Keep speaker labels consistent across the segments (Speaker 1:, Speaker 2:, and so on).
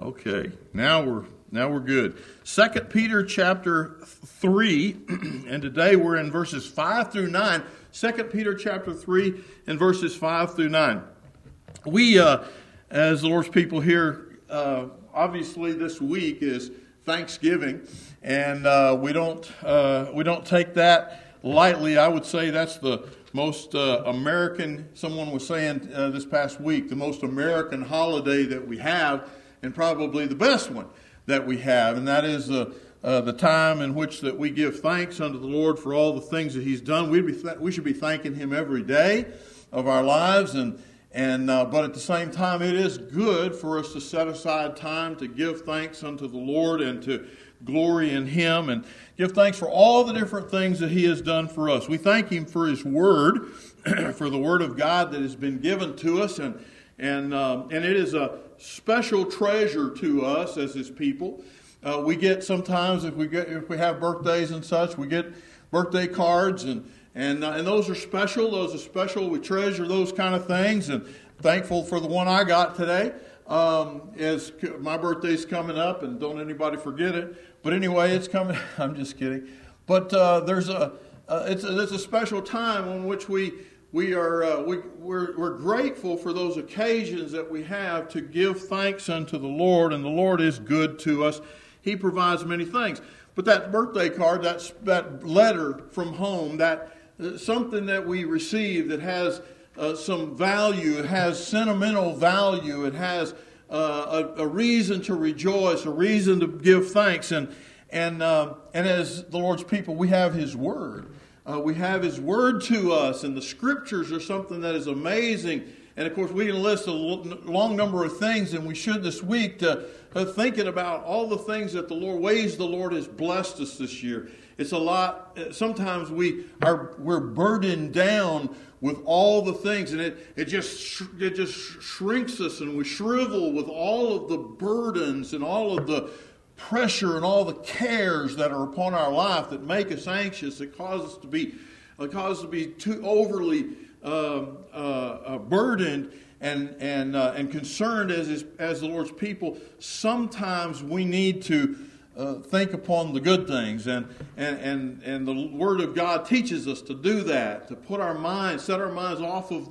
Speaker 1: Okay, now we're good. 2 Peter chapter 3, and today we're in verses 5 through 9. 2 Peter chapter 3 and verses 5 through 9. We, as the Lord's people here, obviously this week is Thanksgiving, and we don't take that lightly. I would say that's the most American, someone was saying this past week, the most American holiday that we have, and probably the best one that we have, and that is the time in which that we give thanks unto the Lord for all the things that He's done. We should be thanking Him every day of our lives, but at the same time, it is good for us to set aside time to give thanks unto the Lord and to glory in Him and give thanks for all the different things that He has done for us. We thank Him for His Word, for the Word of God that has been given to us, and it is a special treasure to us as His people. We get sometimes if we have birthdays and such, we get birthday cards and those are special. Those are special. We treasure those kind of things, and thankful for the one I got today. As my birthday's coming up, and don't anybody forget it. But anyway, it's coming. I'm just kidding. But it's a special time on which we're grateful for those occasions that we have to give thanks unto the Lord, and the Lord is good to us. He provides many things. But that birthday card, that letter from home, that something that we receive that has some value, it has sentimental value, it has a reason to rejoice, a reason to give thanks, and as the Lord's people, we have His Word. We have His Word to us, and the Scriptures are something that is amazing. And of course, we can list a long number of things, and we should this week, thinking about all the things that ways the Lord has blessed us this year. It's a lot. Sometimes we're burdened down with all the things, and it just shrinks us, and we shrivel with all of the burdens and all of the pressure and all the cares that are upon our life that make us anxious. It causes us to be too overly burdened and concerned as the Lord's people. Sometimes we need to think upon the good things, and the Word of God teaches us to do that, to set our minds off of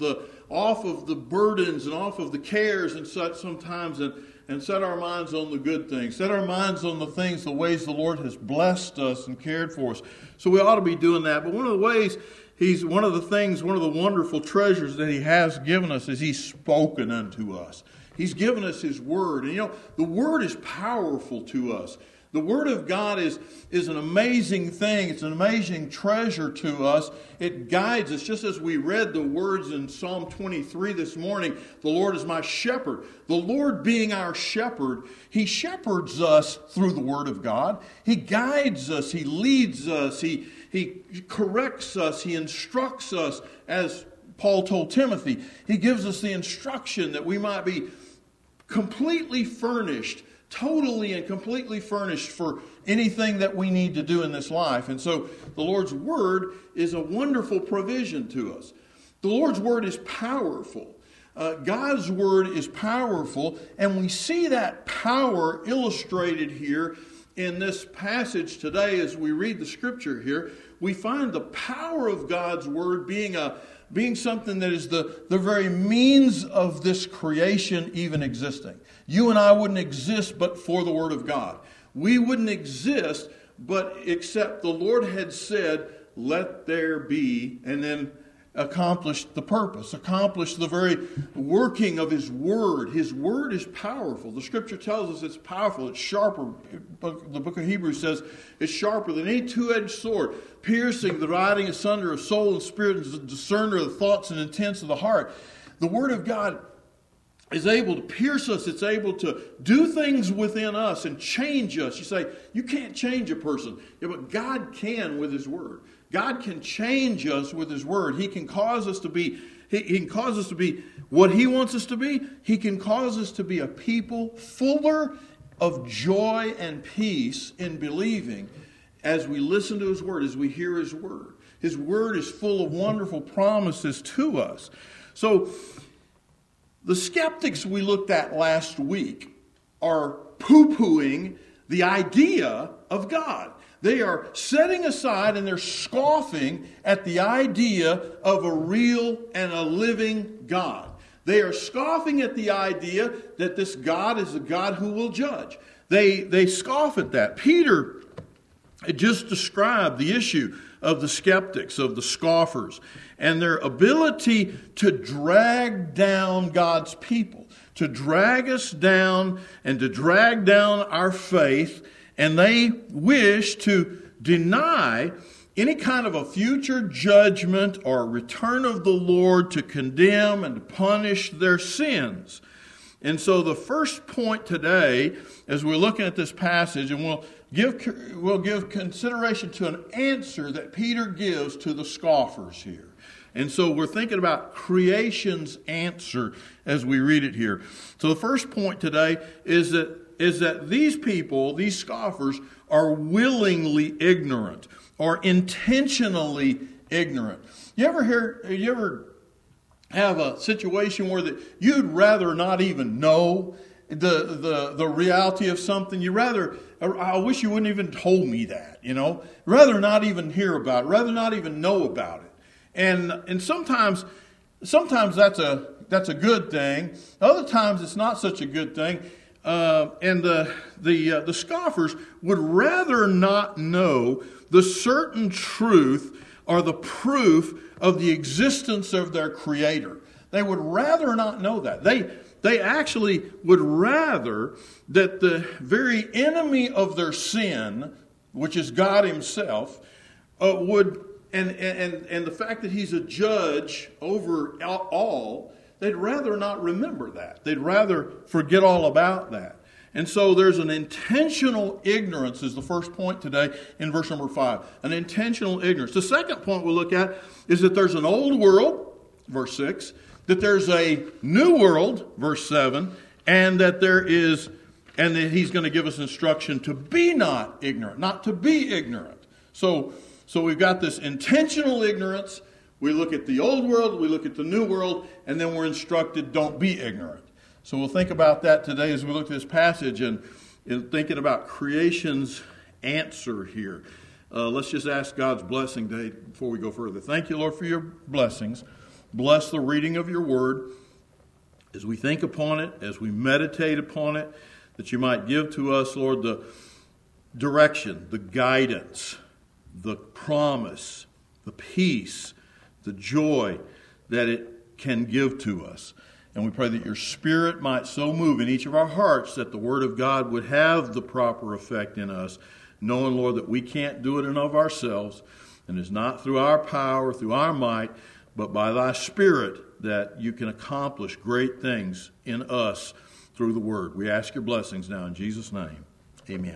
Speaker 1: the burdens and off of the cares and such sometimes, and set our minds on the good things. Set our minds on the things, the ways the Lord has blessed us and cared for us. So we ought to be doing that. But one of the ways one of the wonderful treasures that He has given us is He's spoken unto us. He's given us His Word. And the Word is powerful to us. The Word of God is an amazing thing. It's an amazing treasure to us. It guides us. Just as we read the words in Psalm 23 this morning, the Lord is my shepherd. The Lord being our shepherd, He shepherds us through the Word of God. He guides us. He leads us. He corrects us. He instructs us, as Paul told Timothy. He gives us the instruction that we might be completely furnished, totally and completely furnished for anything that we need to do in this life. And so the Lord's Word is a wonderful provision to us. The Lord's Word is powerful. God's Word is powerful, and we see that power illustrated here in this passage today as we read the Scripture here. We find the power of God's Word being something that is the very means of this creation even existing. You and I wouldn't exist but for the Word of God. We wouldn't exist but except the Lord had said, let there be, and then accomplished the purpose, accomplished the very working of His Word. His Word is powerful. The Scripture tells us it's powerful. It's sharper. The book of Hebrews says it's sharper than any two-edged sword, piercing, dividing asunder of soul and spirit, and discerner of the thoughts and intents of the heart. The Word of God is able to pierce us. It's able to do things within us and change us. You say, you can't change a person. Yeah, but God can with His Word. God can change us with His Word. He can cause us to be, He can cause us to be what He wants us to be. He can cause us to be a people fuller of joy and peace in believing as we listen to His Word, as we hear His Word. His Word is full of wonderful promises to us. So, the skeptics we looked at last week are poo-pooing the idea of God. They are setting aside and they're scoffing at the idea of a real and a living God. They are scoffing at the idea that this God is a God who will judge. They scoff at that. Peter just described the issue of the skeptics, of the scoffers, and their ability to drag down God's people, to drag us down and to drag down our faith, and they wish to deny any kind of a future judgment or return of the Lord to condemn and to punish their sins. And so the first point today, as we're looking at this passage, and we'll give consideration to an answer that Peter gives to the scoffers here. And so we're thinking about creation's answer as we read it here. So the first point today is that these people, these scoffers, are willingly ignorant or intentionally ignorant. You ever have a situation where that you'd rather not even know the reality of something? I wish you wouldn't even told me that, rather not even hear about it, rather not even know about it. And sometimes that's a good thing. Other times it's not such a good thing. And the scoffers would rather not know the certain truth or the proof of the existence of their Creator. They would rather not know that. They actually would rather that the very enemy of their sin, which is God Himself, would and the fact that He's a judge over all, they'd rather not remember that. They'd rather forget all about that. And so there's an intentional ignorance is the first point today in verse number 5. An intentional ignorance. The second point we'll look at is that there's an old world, verse 6, that there's a new world, verse 7, and that He's going to give us instruction to be not ignorant, not to be ignorant. So we've got this intentional ignorance. We look at the old world, we look at the new world, and then we're instructed, don't be ignorant. So we'll think about that today as we look at this passage and thinking about creation's answer here. Let's just ask God's blessing today before we go further. Thank you, Lord, for your blessings. Bless the reading of your word as we think upon it, as we meditate upon it, that you might give to us, Lord, the direction, the guidance, the promise, the peace, the joy that it can give to us. And we pray that your Spirit might so move in each of our hearts that the Word of God would have the proper effect in us, knowing, Lord, that we can't do it in of ourselves, and it's not through our power, through our might, but by thy Spirit that you can accomplish great things in us through the Word. We ask your blessings now in Jesus' name. Amen.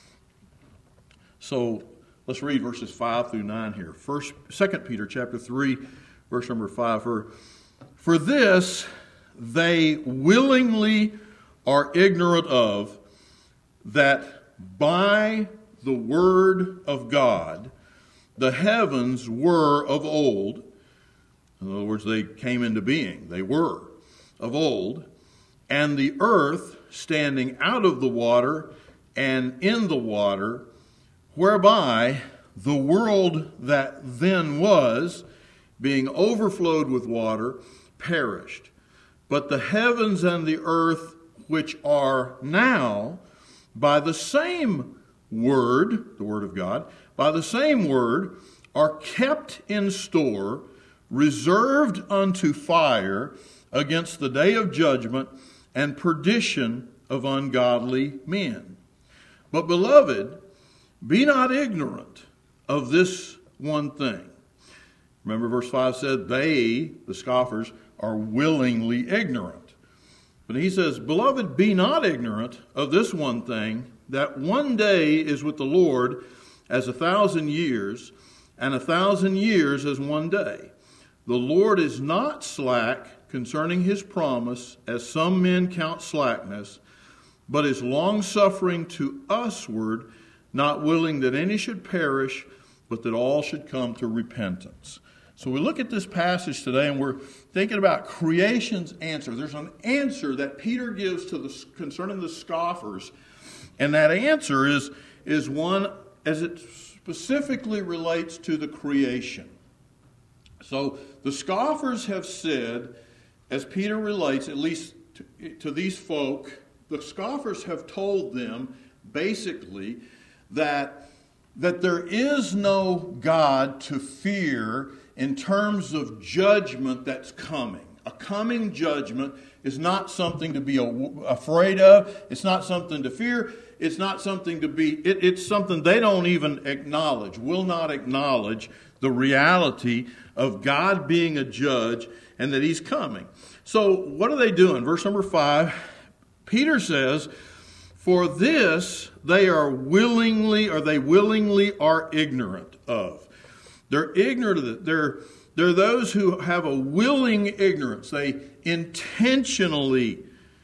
Speaker 1: So let's read verses 5 through 9 here. 2 Peter chapter 3, verse number 5. For this they willingly are ignorant of, that by the word of God the heavens were of old. In other words, they came into being. They were of old. And the earth standing out of the water and in the water, whereby the world that then was, being overflowed with water, perished. But the heavens and the earth, which are now, by the same word, the word of God, by the same word, are kept in store, reserved unto fire against the day of judgment and perdition of ungodly men. But, beloved, be not ignorant of this one thing. Remember verse 5 said, they, the scoffers, are willingly ignorant. But he says, beloved, be not ignorant of this one thing, that one day is with the Lord as 1,000 years, and 1,000 years as one day. The Lord is not slack concerning his promise, as some men count slackness, but is longsuffering to usward, not willing that any should perish, but that all should come to repentance. So we look at this passage today and we're thinking about creation's answer. There's an answer that Peter gives concerning the scoffers. And that answer is one as it specifically relates to the creation. So the scoffers have said, as Peter relates, at least to these folk, the scoffers have told them basically that there is no God to fear in terms of judgment that's coming. A coming judgment is not something to be afraid of. It's not something to fear. It's not something to be, it's something they don't even acknowledge, will not acknowledge the reality of God being a judge and that He's coming. So what are they doing? Verse number 5, Peter says, for this they willingly are ignorant of. They're ignorant of it. They're those who have a willing ignorance. They intentionally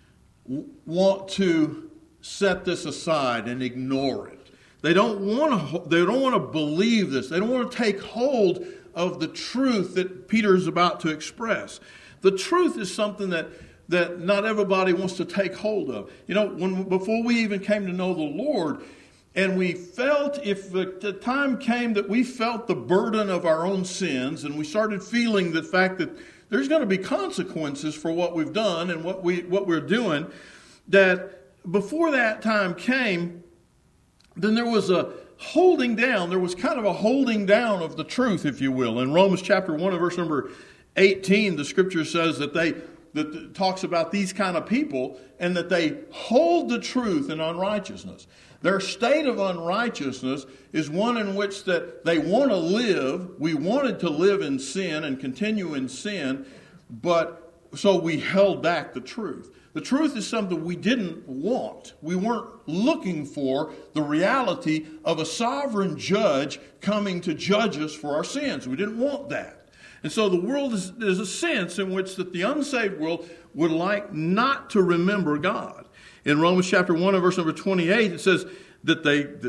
Speaker 1: want to set this aside and ignore it. They don't want to believe this. They don't want to take hold of the truth that Peter is about to express. The truth is something that not everybody wants to take hold of. You know, before we even came to know the Lord, and we felt, if the time came that we felt the burden of our own sins, and we started feeling the fact that there's going to be consequences for what we've done and what we're doing, that before that time came, then there was a holding down. There was kind of a holding down of the truth, if you will. In Romans chapter 1 and verse number 18, the scripture says that talks about these kind of people and that they hold the truth in unrighteousness. Their state of unrighteousness is one in which that they want to live. We wanted to live in sin and continue in sin, but so we held back the truth. The truth is something we didn't want. We weren't looking for the reality of a sovereign judge coming to judge us for our sins. We didn't want that. And so the world there's a sense in which that the unsaved world would like not to remember God. In Romans chapter 1 and verse number 28, it says that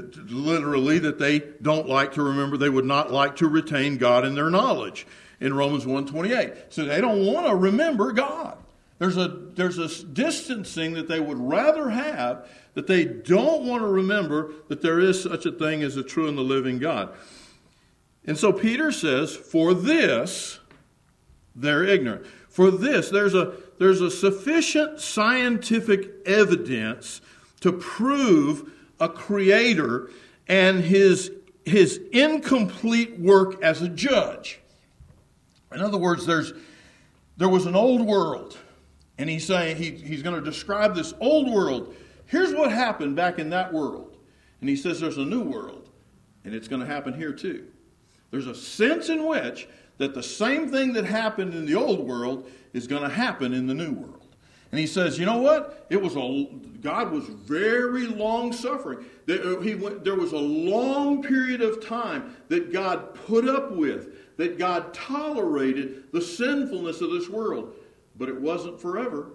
Speaker 1: they don't like to remember, they would not like to retain God in their knowledge. In Romans 1:28. So they don't want to remember God. There's a distancing that they would rather have, that they don't want to remember that there is such a thing as a true and the living God. And so Peter says, for this, they're ignorant. For this, there's a sufficient scientific evidence to prove a creator and his incomplete work as a judge. In other words, there was an old world. And he's saying he's going to describe this old world. Here's what happened back in that world. And he says there's a new world. And it's going to happen here too. There's a sense in which that the same thing that happened in the old world is going to happen in the new world. And he says, you know what? God was very long-suffering. There was a long period of time that God put up with, that God tolerated the sinfulness of this world. But it wasn't forever.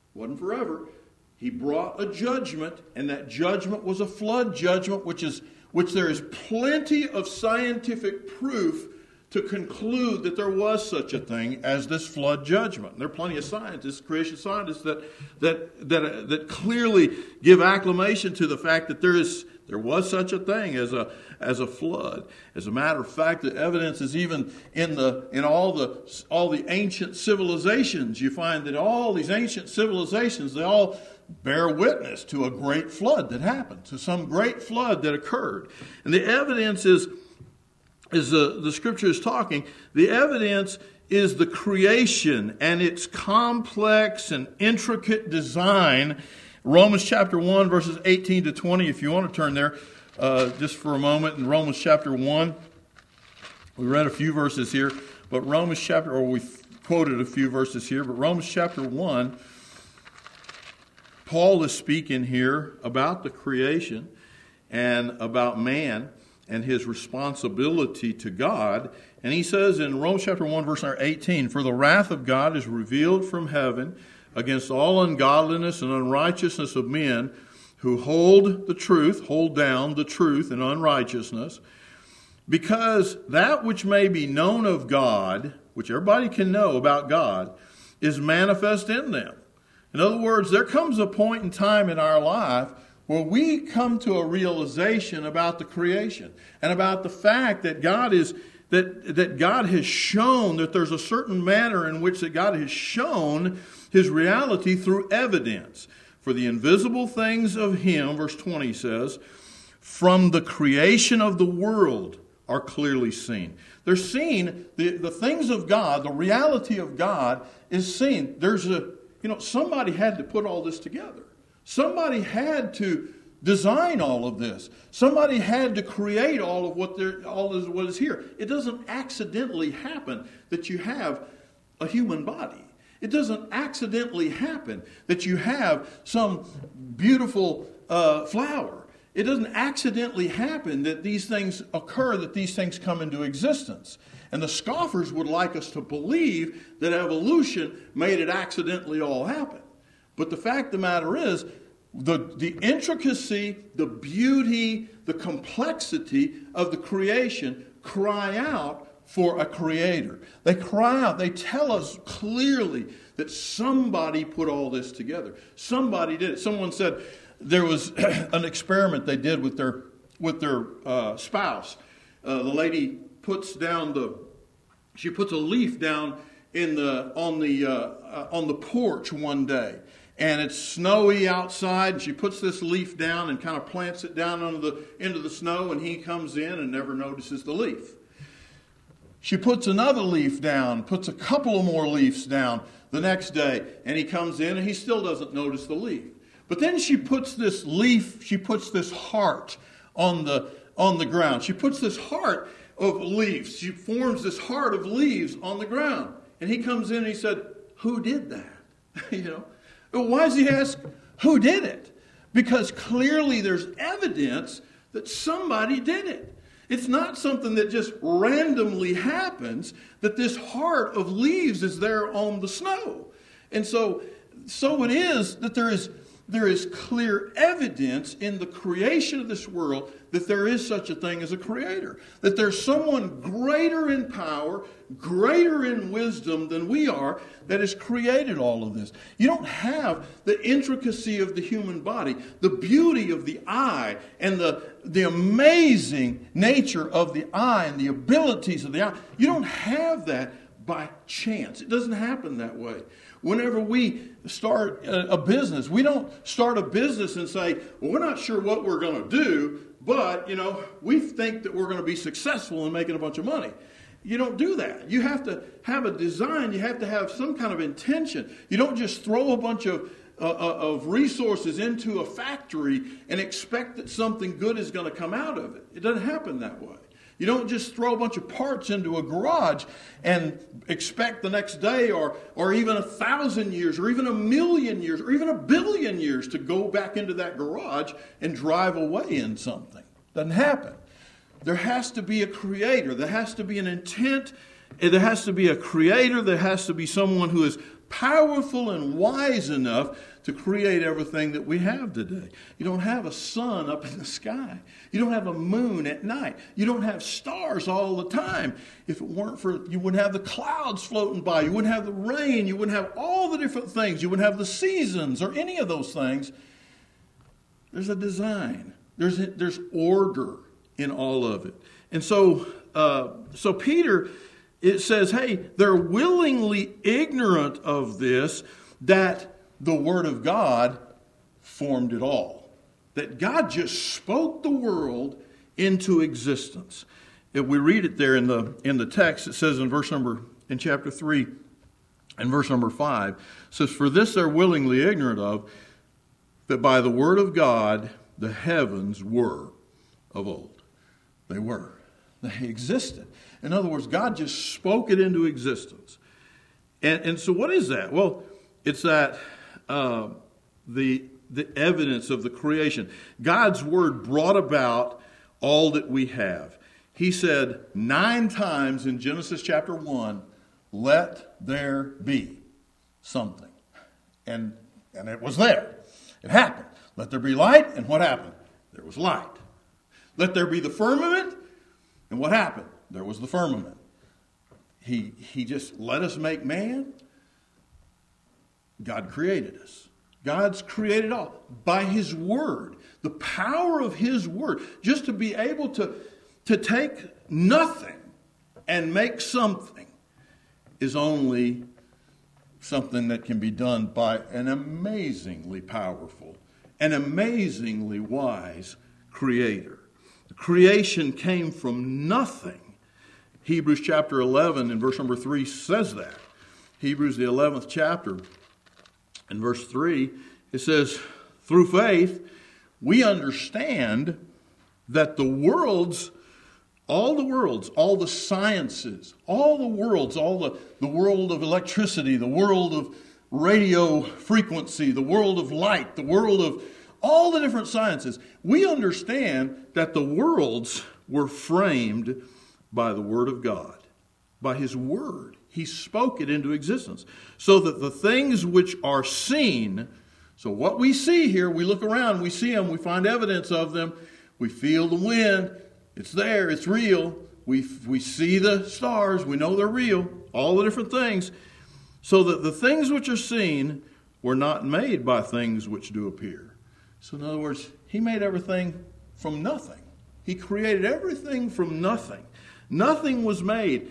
Speaker 1: He brought a judgment, and that judgment was a flood judgment, which there is plenty of scientific proof to conclude that there was such a thing as this flood judgment. And there are plenty of scientists, creation scientists, that clearly give acclamation to the fact that there was such a thing as a flood. As a matter of fact, the evidence is even in all the ancient civilizations. You find that all these ancient civilizations, they all bear witness to a great flood that happened, to some great flood that occurred. And the evidence is the scripture is talking, the evidence is the creation and its complex and intricate design. Romans chapter 1, verses 18 to 20, if you want to turn there just for a moment. In Romans chapter 1, we read a few verses here, but we quoted a few verses here, but Romans chapter 1, Paul is speaking here about the creation and about man and his responsibility to God. And he says in Romans chapter 1, verse 18, for the wrath of God is revealed from heaven against all ungodliness and unrighteousness of men who hold down the truth in unrighteousness, Because that which may be known of God, which everybody can know about God, is manifest in them. In other words, there comes a point in time in our life where we come to a realization about the creation and about the fact that God has shown that there's a certain manner in which that God has shown His reality through evidence. For the invisible things of Him, verse 20 says, from the creation of the world are clearly seen. They're seen, the things of God, the reality of God is seen. Somebody had to put all this together. Somebody had to design all of this. Somebody had to create all of what is here. It doesn't accidentally happen that you have a human body. It doesn't accidentally happen that you have some beautiful flower. It doesn't accidentally happen that these things occur, that these things come into existence. And the scoffers would like us to believe that evolution made it accidentally all happen. But the fact of the matter is, the intricacy, the beauty, the complexity of the creation cry out for a creator. They cry out. They tell us clearly that somebody put all this together. Somebody did it. Someone said there was an experiment they did with their spouse. The lady puts a leaf down on the porch one day. And it's snowy outside, and she puts this leaf down and kind of plants it down into the snow, and he comes in and never notices the leaf. She puts another leaf down, puts a couple of more leaves down the next day, and he comes in and he still doesn't notice the leaf. But then she puts this heart on the ground. She puts this heart of leaves. She forms this heart of leaves on the ground. And he comes in and he said, "Who did that?" Why does he ask, who did it? Because clearly there's evidence that somebody did it. It's not something that just randomly happens, that this heart of leaves is there on the snow. And so it is that there is clear evidence in the creation of this world that there is such a thing as a creator. That there's someone greater in power, greater in wisdom than we are that has created all of this. You don't have the intricacy of the human body, the beauty of the eye, and the amazing nature of the eye and the abilities of the eye. You don't have that by chance. It doesn't happen that way. Whenever we start a business, we don't start a business and say, well, we're not sure what we're going to do, but, we think that we're going to be successful in making a bunch of money. You don't do that. You have to have a design. You have to have some kind of intention. You don't just throw a bunch of resources into a factory and expect that something good is going to come out of it. It doesn't happen that way. You don't just throw a bunch of parts into a garage and expect the next day or even 1,000 years or even 1,000,000 years or even 1,000,000,000 years to go back into that garage and drive away in something. Doesn't happen. There has to be a creator. There has to be an intent. There has to be a creator. There has to be someone who is powerful and wise enough to create everything that we have today. You don't have a sun up in the sky. You don't have a moon at night. You don't have stars all the time. If it weren't for, you wouldn't have the clouds floating by. You wouldn't have the rain. You wouldn't have all the different things. You wouldn't have the seasons or any of those things. There's a design. There's order in all of it. And so Peter, it says, hey, they're willingly ignorant of this, that the Word of God formed it all. That God just spoke the world into existence. If we read it there in the text, it says in chapter 3 and verse number 5, it says, for this they're willingly ignorant of, that by the Word of God the heavens were of old. They were. They existed. In other words, God just spoke it into existence. And so what is that? Well, it's that the evidence of the creation. God's Word brought about all that we have. He said 9 times in Genesis chapter 1, let there be something. And it was there. It happened. Let there be light, and what happened? There was light. Let there be the firmament. And what happened? There was the firmament. He just let us make man. God created us. God's created all by His Word. The power of His Word. Just to be able to take nothing and make something is only something that can be done by an amazingly powerful and amazingly wise Creator. The creation came from nothing. Hebrews chapter 11 and verse number 3 says that. Hebrews the 11th chapter and verse 3, it says, through faith, we understand that all the sciences, all the world of electricity, the world of radio frequency, the world of light, the world of all the different sciences, we understand that the worlds were framed by the Word of God, by His Word. He spoke it into existence. So that the things which are seen, so what we see here, we look around, we see them, we find evidence of them, we feel the wind, it's there, it's real, we see the stars, we know they're real, all the different things. So that the things which are seen were not made by things which do appear. So in other words, He made everything from nothing. He created everything from nothing. Nothing was made.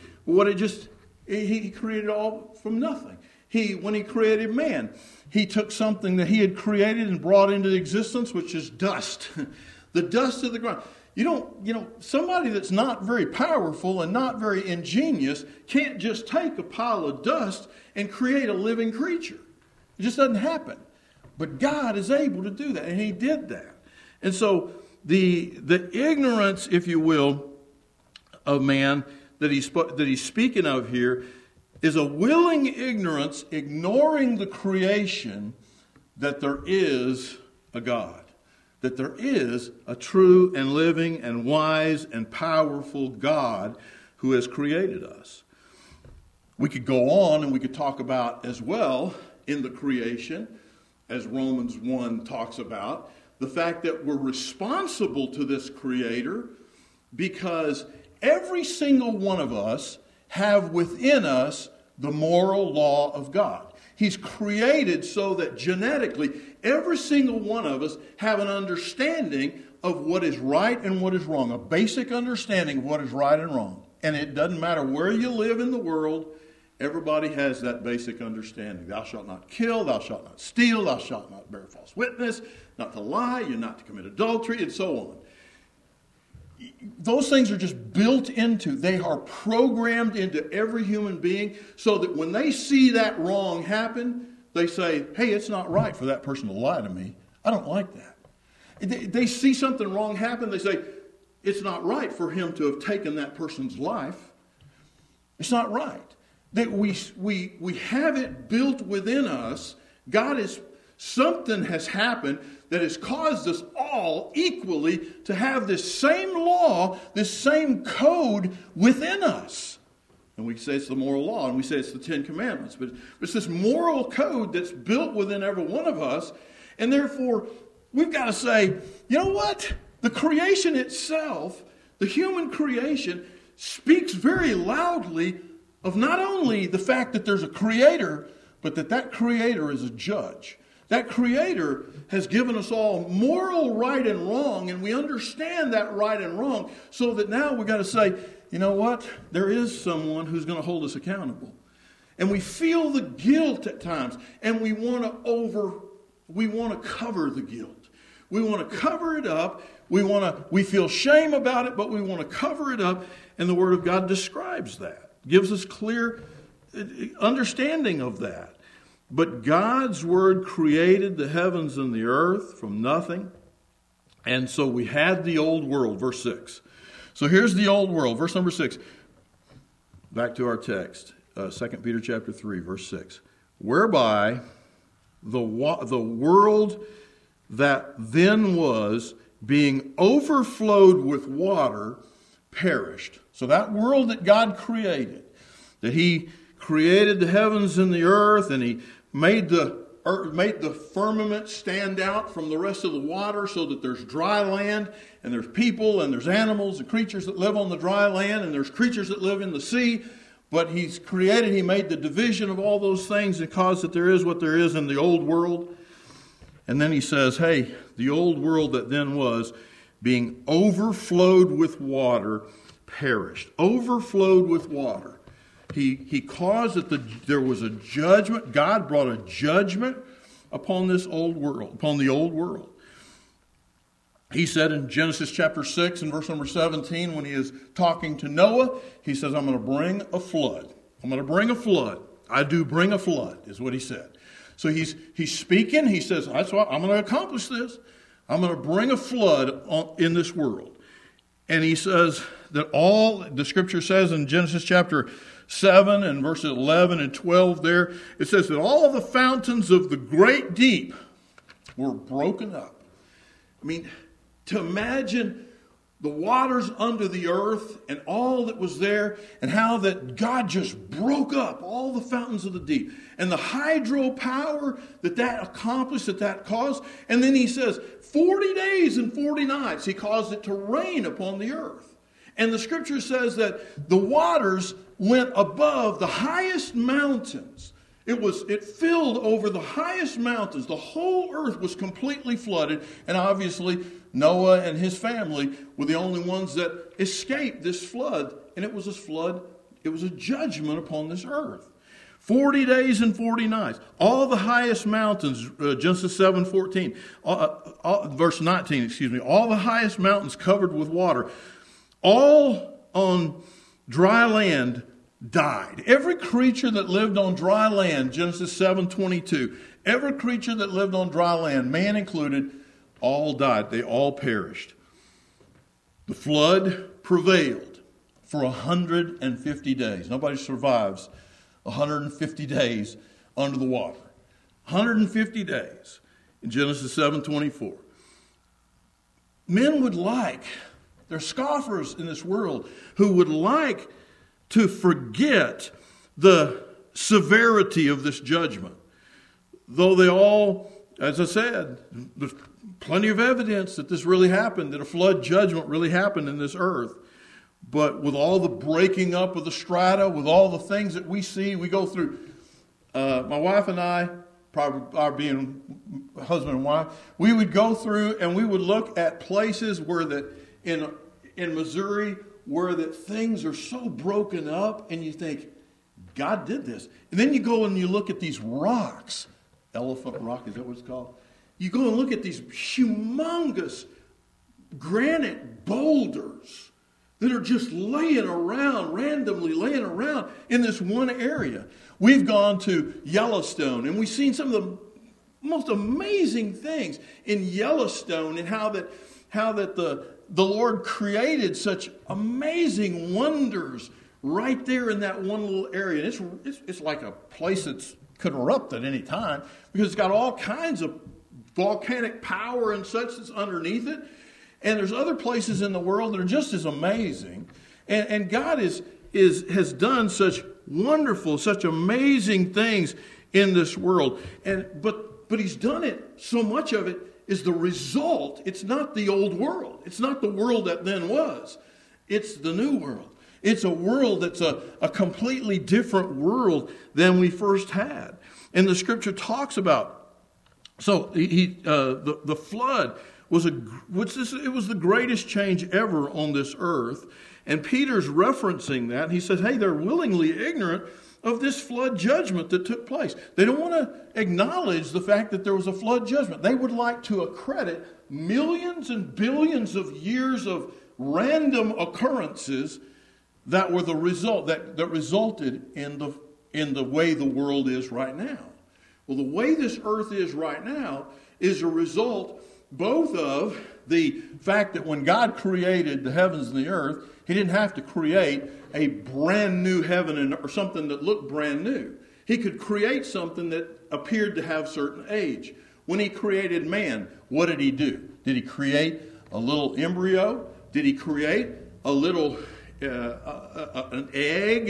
Speaker 1: He created all from nothing. When He created man, He took something that He had created and brought into existence, which is dust. The dust of the ground. Somebody that's not very powerful and not very ingenious can't just take a pile of dust and create a living creature. It just doesn't happen. But God is able to do that, and He did that. And so the ignorance, if you will, of man that he's speaking of here is a willing ignorance, ignoring the creation, that there is a God, that there is a true and living and wise and powerful God who has created us. We could go on and we could talk about as well in the creation, as Romans 1 talks about, the fact that we're responsible to this Creator because every single one of us have within us the moral law of God. He's created so that genetically every single one of us have an understanding of what is right and what is wrong, a basic understanding of what is right and wrong. And it doesn't matter where you live in the world, everybody has that basic understanding. Thou shalt not kill, thou shalt not steal, thou shalt not bear false witness, not to lie, you're not to commit adultery, and so on. Those things are just built into, they are programmed into every human being so that when they see that wrong happen, they say, hey, it's not right for that person to lie to me. I don't like that. They see something wrong happen, they say, it's not right for him to have taken that person's life. It's not right. That we have it built within us. Something has happened that has caused us all equally to have this same law, this same code within us. And we say it's the moral law, and we say it's the 10 Commandments. But it's this moral code that's built within every one of us. And therefore, we've got to say, you know what? The creation itself, the human creation, speaks very loudly of not only the fact that there's a creator, but that creator is a judge. That creator has given us all moral right and wrong, and we understand that right and wrong, so that now we've got to say, you know what? There is someone who's going to hold us accountable. And we feel the guilt at times, and we want to cover the guilt. We want to cover it up. We feel shame about it, but we want to cover it up, and the Word of God describes that. Gives us clear understanding of that. But God's Word created the heavens and the earth from nothing. And so we had the old world, verse 6. So here's the old world, verse number 6. Back to our text, 2 Peter chapter 3, verse 6. Whereby the world that then was, being overflowed with water, perished. So that world that God created, that He created the heavens and the earth, and He made the made the firmament stand out from the rest of the water so that there's dry land, and there's people, and there's animals and creatures that live on the dry land, and there's creatures that live in the sea. But he made the division of all those things and caused that there is what there is in the old world. And then he says, hey, the old world that then was, being overflowed with water, perished. Overflowed with water. He caused that there was a judgment. God brought a judgment upon this old world, upon the old world. He said in Genesis chapter 6 and verse number 17, when he is talking to Noah, he says, I'm going to bring a flood. I'm going to bring a flood. I do bring a flood, is what he said. So he's speaking. He says, that's what I'm going to accomplish this. I'm going to bring a flood in this world. And he says that the scripture says in Genesis chapter 7 and verses 11 and 12 there, it says that all the fountains of the great deep were broken up. I mean, to imagine the waters under the earth and all that was there, and how that God just broke up all the fountains of the deep, and the hydropower that accomplished, that caused. And then he says 40 days and 40 nights he caused it to rain upon the earth. And the scripture says that the waters went above the highest mountains. It filled over the highest mountains. The whole earth was completely flooded. And obviously, Noah and his family were the only ones that escaped this flood. And it was this flood, it was a judgment upon this earth. 40 days and 40 nights. All the highest mountains, Genesis 7:14, verse 19, all the highest mountains covered with water, all on dry land died. Every creature that lived on dry land, Genesis 7:22, every creature that lived on dry land, man included, all died. They all perished. The flood prevailed for 150 days. Nobody survives 150 days under the water. 150 days in Genesis 7:24. Men would like, there are scoffers in this world who would like to forget the severity of this judgment. Though they all, as I said, there's plenty of evidence that this really happened, that a flood judgment really happened in this earth. But with all the breaking up of the strata, with all the things that we see, we go through. My wife and I, probably our being husband and wife, we would go through and we would look at places where that in Missouri, where that things are so broken up, and you think, God did this. And then you go and you look at these rocks. Elephant Rock, is that what it's called? You go and look at these humongous granite boulders that are just randomly laying around in this one area. We've gone to Yellowstone, and we've seen some of the most amazing things in Yellowstone, and how that the Lord created such amazing wonders right there in that one little area. And it's like a place that could erupt at any time, because it's got all kinds of volcanic power and such that's underneath it. And there's other places in the world that are just as amazing. And God has done such wonderful, such amazing things in this world. But He's done it, so much of it is the result. It's not the old world. It's not the world that then was. It's the new world. It's a world that's a completely different world than we first had. And the scripture talks about, so the flood was it was the greatest change ever on this earth. And Peter's referencing that. He says, hey, they're willingly ignorant of this flood judgment that took place. They don't want to acknowledge the fact that there was a flood judgment. They would like to accredit millions and billions of years of random occurrences that were the result, that resulted in the way the world is right now. Well, the way this earth is right now is a result both of the fact that when God created the heavens and the earth, He didn't have to create a brand new heaven or something that looked brand new. He could create something that appeared to have certain age. When He created man, what did He do? Did He create a little embryo? Did He create a little an egg?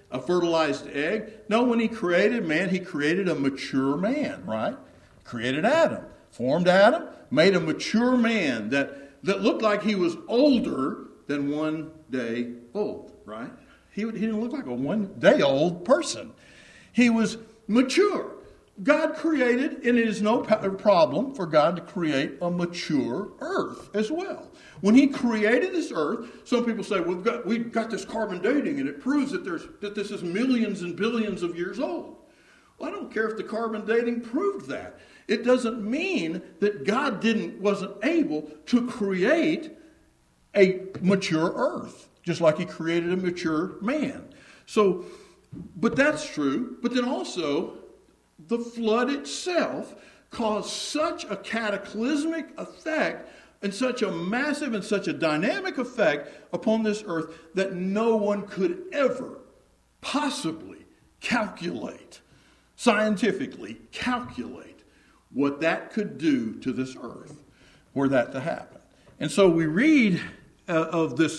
Speaker 1: a fertilized egg. No, when he created man, he created a mature man, right? Created Adam, formed Adam, made a mature man that looked like he was older than 1 day old, right? He didn't look like a 1 day old person. He was mature. God created, and it is no problem for God to create a mature earth as well. When he created this earth, some people say, well, we've got this carbon dating, and it proves that this is millions and billions of years old. Well, I don't care if the carbon dating proved that. It doesn't mean that God wasn't able to create a mature earth, just like he created a mature man. So, but that's true. But then also, the flood itself caused such a cataclysmic effect and such a massive and such a dynamic effect upon this earth that no one could ever possibly scientifically calculate what that could do to this earth were that to happen. And so we read of this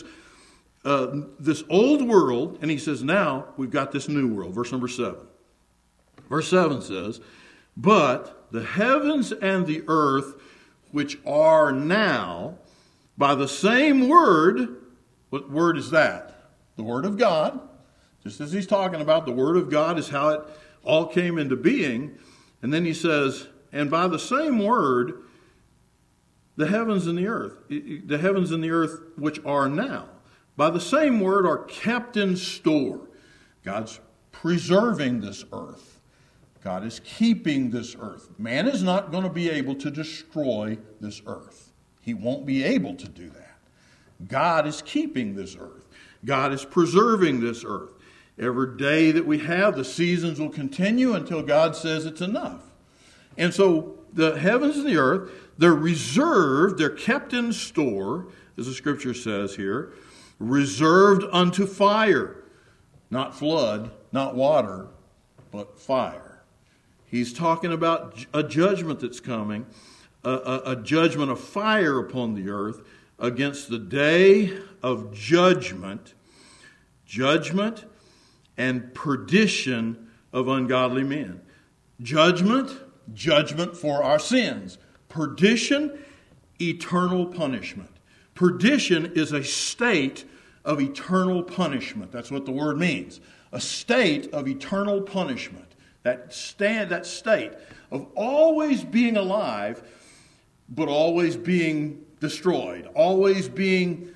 Speaker 1: old world, and he says, now we've got this new world. Verse number 7. Verse 7 says, but the heavens and the earth which are now, by the same word, what word is that? The Word of God. Just as he's talking about, the Word of God is how it all came into being. And then he says, and by the same word, the heavens and the earth which are now, by the same word are kept in store. God's preserving this earth. God is keeping this earth. Man is not going to be able to destroy this earth. He won't be able to do that. God is keeping this earth. God is preserving this earth. Every day that we have, the seasons will continue until God says it's enough. And so the heavens and the earth, they're reserved, they're kept in store, as the scripture says here, reserved unto fire. Not flood, not water, but fire. He's talking about a judgment that's coming, a judgment of fire upon the earth against the day of judgment and perdition of ungodly men. Judgment for our sins. Perdition, eternal punishment. Perdition is a state of eternal punishment. That's what the word means. A state of eternal punishment. That state of always being alive, but always being destroyed. Always being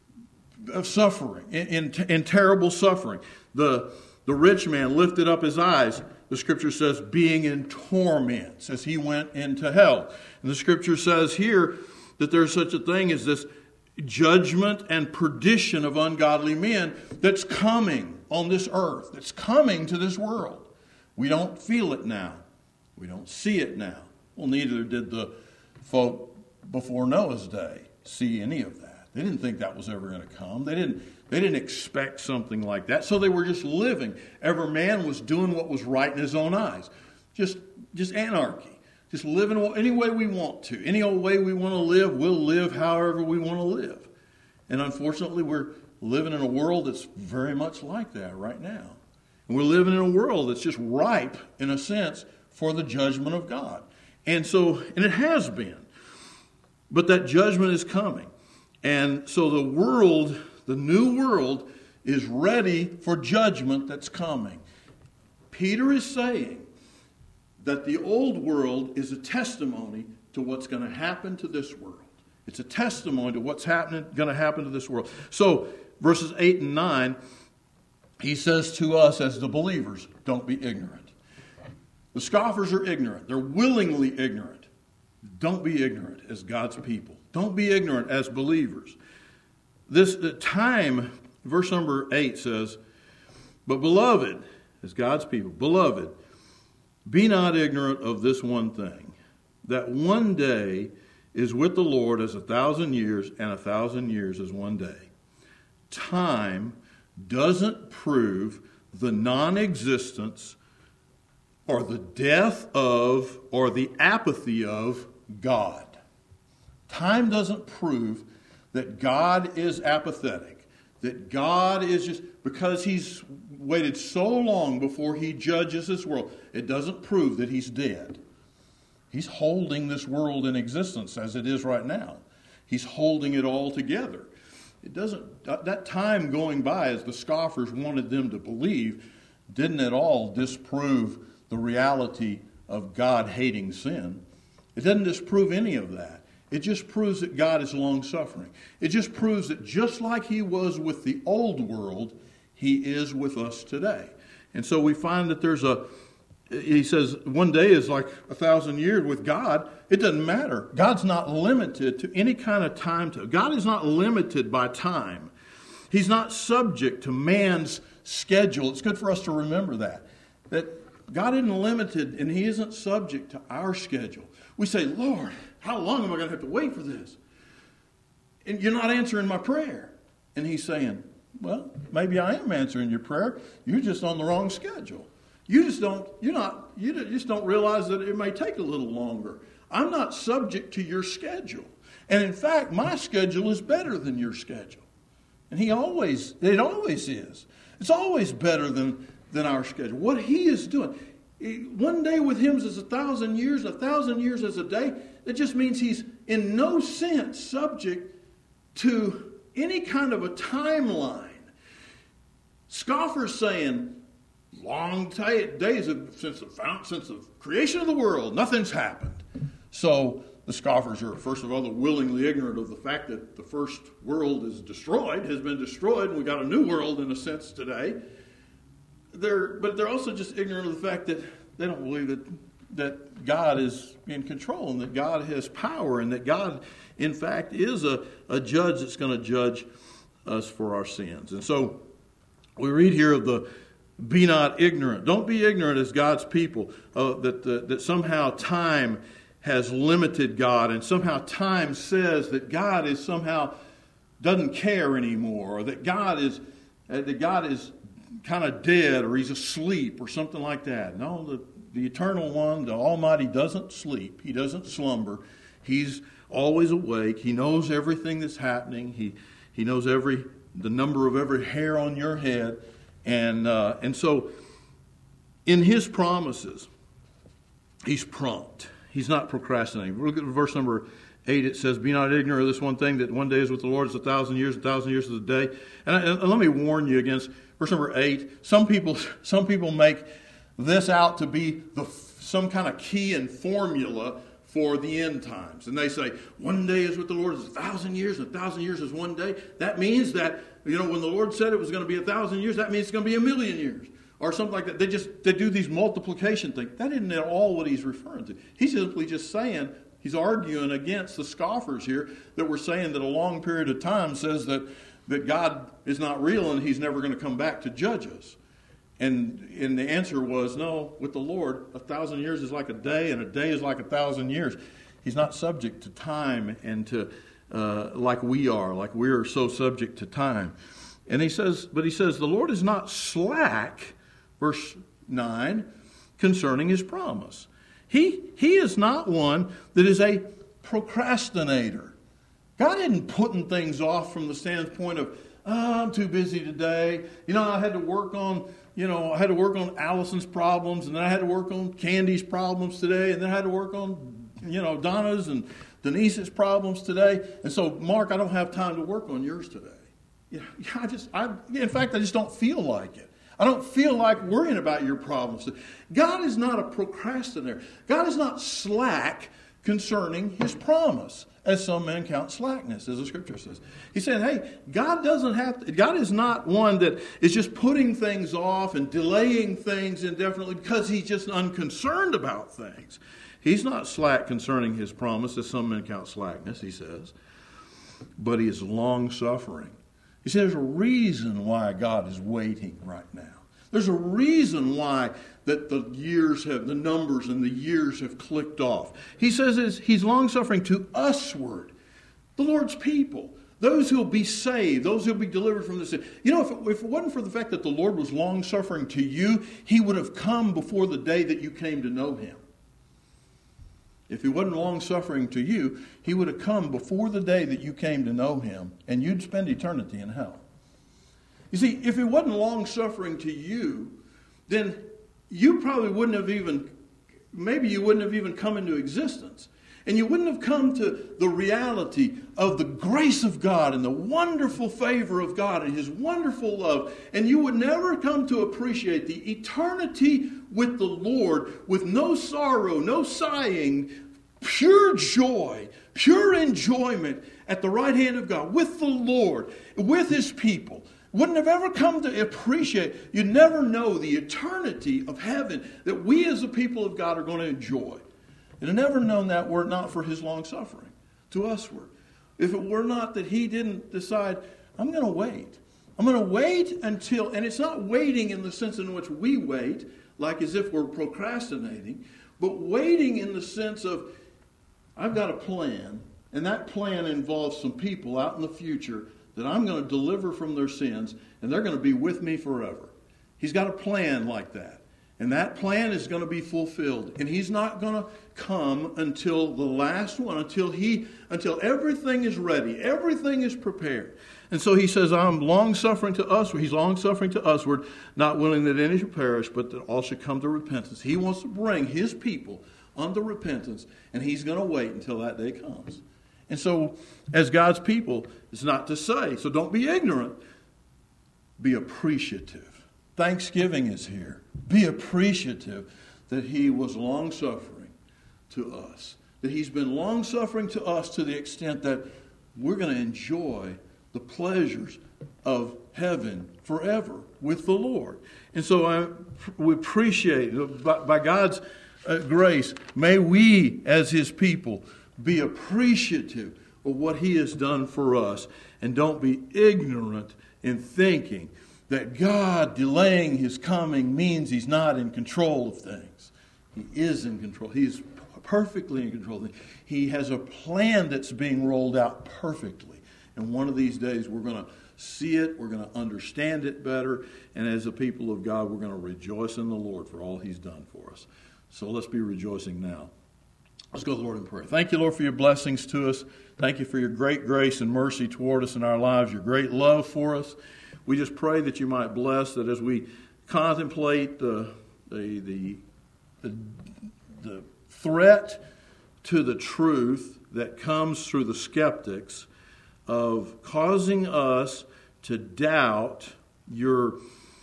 Speaker 1: suffering, in terrible suffering. The rich man lifted up his eyes, the scripture says, being in torments as he went into hell. And the scripture says here that there's such a thing as this judgment and perdition of ungodly men that's coming on this earth, that's coming to this world. We don't feel it now. We don't see it now. Well, neither did the folk before Noah's day see any of that. They didn't think that was ever going to come. They didn't expect something like that. So they were just living. Every man was doing what was right in his own eyes. Just anarchy. Just living any way we want to. Any old way we want to live, we'll live however we want to live. And unfortunately, we're living in a world that's very much like that right now. And we're living in a world that's just ripe, in a sense, for the judgment of God. And it has been. But that judgment is coming. And so the new world, is ready for judgment that's coming. Peter is saying that the old world is a testimony to what's going to happen to this world. It's a testimony to what's going to happen to this world. So, verses 8 and 9, he says to us as the believers, don't be ignorant. The scoffers are ignorant. They're willingly ignorant. Don't be ignorant as God's people. Don't be ignorant as believers. This time, verse number 8 says, but beloved, as God's people, beloved, be not ignorant of this one thing, that one day is with the Lord as 1,000 years, and 1,000 years as one day. Time doesn't prove the non-existence or the death of or the apathy of God. Time doesn't prove that God is apathetic, that God is just, because he's waited so long before he judges this world, it doesn't prove that he's dead. He's holding this world in existence as it is right now. He's holding it all together. It doesn't, that time going by, as the scoffers wanted them to believe, didn't at all disprove the reality of God hating sin. It doesn't disprove any of that. It just proves that God is long-suffering. It just proves that just like he was with the old world, he is with us today. And so we find that he says, one day is like 1,000 years with God. It doesn't matter. God's not limited to any kind of time. God is not limited by time. He's not subject to man's schedule. It's good for us to remember that God isn't limited and he isn't subject to our schedule. We say, Lord, how long am I going to have to wait for this? And you're not answering my prayer. And he's saying, well, maybe I am answering your prayer. You're just on the wrong schedule. You just don't realize that it may take a little longer. I'm not subject to your schedule. And in fact, my schedule is better than your schedule. And it always is. It's always better than our schedule. What he is doing, one day with him is 1,000 years, 1,000 years is a day. It just means he's in no sense subject to any kind of a timeline. Scoffers saying, long days since the creation of the world, nothing's happened. So the scoffers are, first of all, willingly ignorant of the fact that the first world has been destroyed, and we got a new world in a sense today. But they're also just ignorant of the fact that they don't believe that God is in control and that God has power and that God, in fact, is a judge that's going to judge us for our sins. And so we read here of the be not ignorant. Don't be ignorant as God's people that somehow time has limited God and somehow time says that God is somehow doesn't care anymore or that God is kind of dead or he's asleep or something like that. No, the eternal one, the Almighty, doesn't sleep. He doesn't slumber. He's always awake. He knows everything that's happening. He knows the number of every hair on your head. And so in his promises, he's prompt. He's not procrastinating. Look at verse number 8. It says, be not ignorant of this one thing, that one day is with the Lord is 1,000 years, 1,000 years is a day. And let me warn you against verse number 8. Some people make this out to be some kind of key and formula for the end times. And they say, one day is with the Lord is 1,000 years, and 1,000 years is one day. That means that, when the Lord said it was going to be 1,000 years, that means it's going to be 1,000,000 years. Or something like that. They do these multiplication things. That isn't at all what he's referring to. He's simply just saying, he's arguing against the scoffers here that were saying that a long period of time says that God is not real and he's never going to come back to judge us. And the answer was, no, with the Lord, 1,000 years is like a day and a day is like 1,000 years. He's not subject to time and to like we are, like we're so subject to time. And he says, the Lord is not slack, verse 9, concerning his promise. He is not one that is a procrastinator. God isn't putting things off from the standpoint of, I'm too busy today. I had to work on Allison's problems, and then I had to work on Candy's problems today, and then I had to work on, Donna's and Denise's problems today. And so, Mark, I don't have time to work on yours today. In fact, I just don't feel like it. I don't feel like worrying about your problems. God is not a procrastinator. God is not slack concerning his promise, as some men count slackness, as the scripture says. He's saying, hey, God is not one that is just putting things off and delaying things indefinitely because he's just unconcerned about things. He's not slack concerning his promise, as some men count slackness, he says. But he is long-suffering. He says there's a reason why God is waiting right now. There's a reason why that the numbers and the years have clicked off. He says he's long-suffering to usward, the Lord's people, those who will be saved, those who will be delivered from the sin. If it wasn't for the fact that the Lord was long-suffering to you, he would have come before the day that you came to know him. If he wasn't long-suffering to you, he would have come before the day that you came to know him, and you'd spend eternity in hell. You see, if He wasn't long-suffering to you, then you probably wouldn't have even, maybe you wouldn't have even come into existence. And you wouldn't have come to the reality of the grace of God and the wonderful favor of God and His wonderful love. And you would never come to appreciate the eternity with the Lord with no sorrow, no sighing, pure joy, pure enjoyment at the right hand of God with the Lord, with His people. Wouldn't have ever come to appreciate. You never know the eternity of heaven that we as the people of God are going to enjoy. You'd have never known that were it not for His long suffering to usward. If it were not that He didn't decide, I'm going to wait. I'm going to wait until, and it's not waiting in the sense in which we wait, like as if we're procrastinating, but waiting in the sense of, I've got a plan, and that plan involves some people out in the future that I'm going to deliver from their sins, and they're going to be with me forever. He's got a plan like that. And that plan is going to be fulfilled. And He's not going to come until the last one, until everything is ready, everything is prepared. And so He says, I'm long-suffering to usward. He's long-suffering to usward, not willing that any should perish, but that all should come to repentance. He wants to bring His people unto repentance, and He's going to wait until that day comes. And so, as God's people, it's not to say, so don't be ignorant. Be appreciative. Thanksgiving is here. Be appreciative that He was long-suffering to us. That He's been long-suffering to us to the extent that we're going to enjoy the pleasures of heaven forever with the Lord. And so we appreciate, by God's grace, may we as His people be appreciative of what He has done for us. And don't be ignorant in thinking that God delaying His coming means He's not in control of things. He is in control. He is perfectly in control of things. He has a plan that's being rolled out perfectly. And one of these days we're going to see it, we're going to understand it better, and as a people of God, we're going to rejoice in the Lord for all He's done for us. So let's be rejoicing now. Let's go to the Lord in prayer. Thank you, Lord, for your blessings to us. Thank you for your great grace and mercy toward us in our lives, your great love for us. We just pray that you might bless that as we contemplate the threat to the truth that comes through the skeptics of causing us to doubt your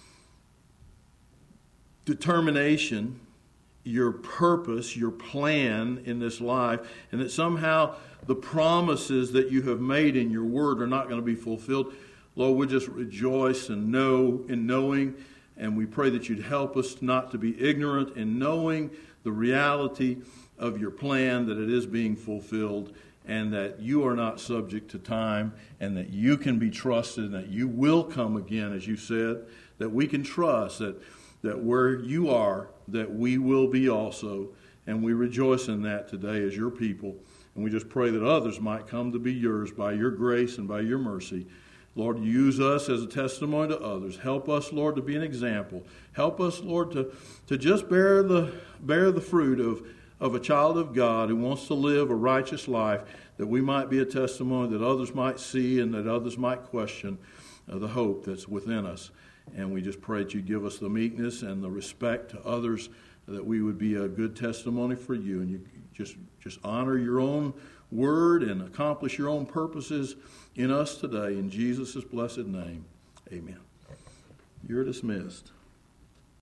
Speaker 1: determination, your purpose, your plan in this life, and that somehow the promises that you have made in your word are not going to be fulfilled. Lord, we just rejoice and know in knowing, and we pray that you'd help us not to be ignorant in knowing the reality of your plan, that it is being fulfilled, and that you are not subject to time, and that you can be trusted, and that you will come again, as you said, that we can trust that where you are, that we will be also, and we rejoice in that today as your people, and we just pray that others might come to be yours by your grace and by your mercy. Lord, use us as a testimony to others. Help us, Lord, to be an example. Help us, Lord, to just bear the fruit of a child of God who wants to live a righteous life, that we might be a testimony that others might see and that others might question the hope that's within us. And we just pray that you give us the meekness and the respect to others, that we would be a good testimony for you. And you just honor your own word and accomplish your own purposes in us today. In Jesus' blessed name, amen. You're dismissed.